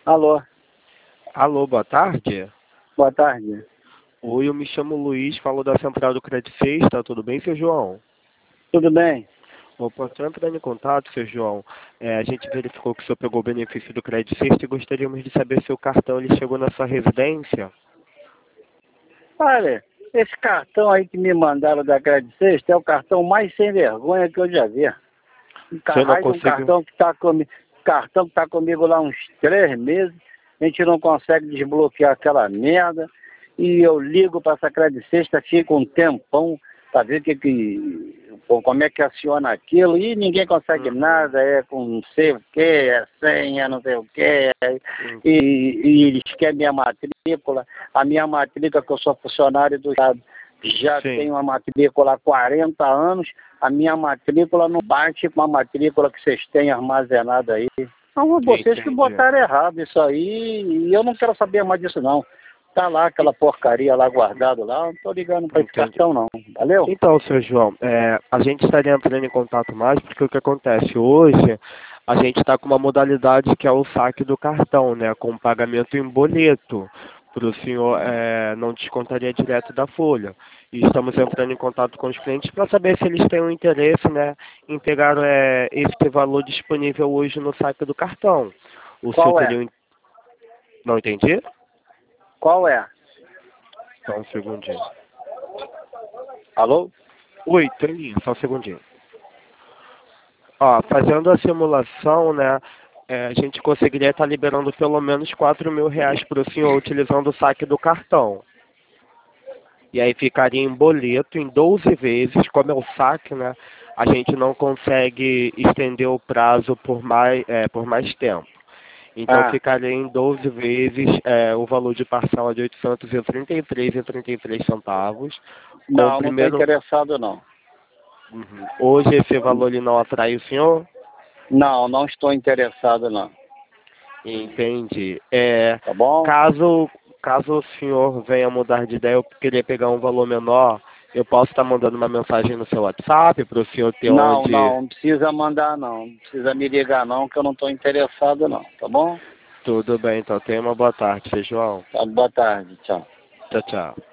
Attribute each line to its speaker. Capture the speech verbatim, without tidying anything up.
Speaker 1: Alô,
Speaker 2: Alô, boa tarde.
Speaker 1: boa tarde.
Speaker 2: Oi, eu me chamo Luiz, falo da Central do Credit Suisse, tá tudo bem, seu João?
Speaker 1: Tudo bem?
Speaker 2: Opa, estou entrando em contato, seu João. É, a gente verificou que o senhor pegou o benefício do Credit Suisse e gostaríamos de saber se o cartão ele chegou na sua residência.
Speaker 1: Olha, esse cartão aí que me mandaram da Credit Suisse é o cartão mais sem vergonha que eu já vi. Um,
Speaker 2: O senhor não
Speaker 1: caralho, um
Speaker 2: conseguiu...
Speaker 1: cartão que está comigo, cartão que tá comigo lá uns três meses, a gente não consegue desbloquear aquela merda, e eu ligo para essa Credit Suisse, fica um tempão para ver que, que, pô, como é que aciona aquilo, e ninguém consegue
Speaker 2: Uhum.
Speaker 1: nada, é com não sei o que, é senha, não sei o que,
Speaker 2: Uhum.
Speaker 1: e, e eles querem minha matrícula, a minha matrícula, que eu sou funcionário do Estado, já
Speaker 2: Sim.
Speaker 1: tenho uma matrícula há quarenta anos, a minha matrícula não bate com a matrícula que vocês têm armazenada aí. Então vocês que
Speaker 2: Entendi.
Speaker 1: botaram errado isso aí, e eu não quero saber mais disso não. Tá lá aquela porcaria lá guardado lá, não tô ligando para esse
Speaker 2: Entendi.
Speaker 1: cartão não, valeu?
Speaker 2: Então, seu João, é, a gente estaria entrando em contato mais porque o que acontece hoje, a gente está com uma modalidade que é o saque do cartão, né, com pagamento em boleto, para o senhor é, não descontaria direto da folha. E estamos entrando em contato com os clientes para saber se eles têm um interesse, né, em pegar é, esse valor disponível hoje no saque do cartão. O senhor
Speaker 1: Qual é?
Speaker 2: teria um... Não entendi?
Speaker 1: Qual é?
Speaker 2: Só um segundinho.
Speaker 1: Alô?
Speaker 2: Oi, tô em linha, só um segundinho. Ó, fazendo a simulação, né, é, a gente conseguiria estar liberando pelo menos quatro mil reais para o senhor utilizando o saque do cartão. E aí ficaria em boleto em doze vezes, como é o saque, né, a gente não consegue estender o prazo por mais, é, por mais tempo. Então
Speaker 1: Ah,
Speaker 2: ficaria em doze vezes é, o valor de parcela de oitocentos e trinta e três reais e trinta e três centavos. Com o
Speaker 1: não, não tô
Speaker 2: primeiro...
Speaker 1: interessado não.
Speaker 2: Uhum. Hoje esse valor ele não atrai o senhor?
Speaker 1: Não, não estou interessado não.
Speaker 2: Entendi. É,
Speaker 1: Tá bom?
Speaker 2: caso, caso o senhor venha mudar de ideia, eu queria pegar um valor menor, eu posso estar mandando uma mensagem no seu WhatsApp para o senhor ter
Speaker 1: Não,
Speaker 2: onde...
Speaker 1: não, não precisa mandar não, não precisa me ligar não, que eu não estou interessado não, tá bom?
Speaker 2: Tudo bem, então tenha uma boa tarde, seu João.
Speaker 1: Tá, boa tarde, tchau.
Speaker 2: Tchau, tchau.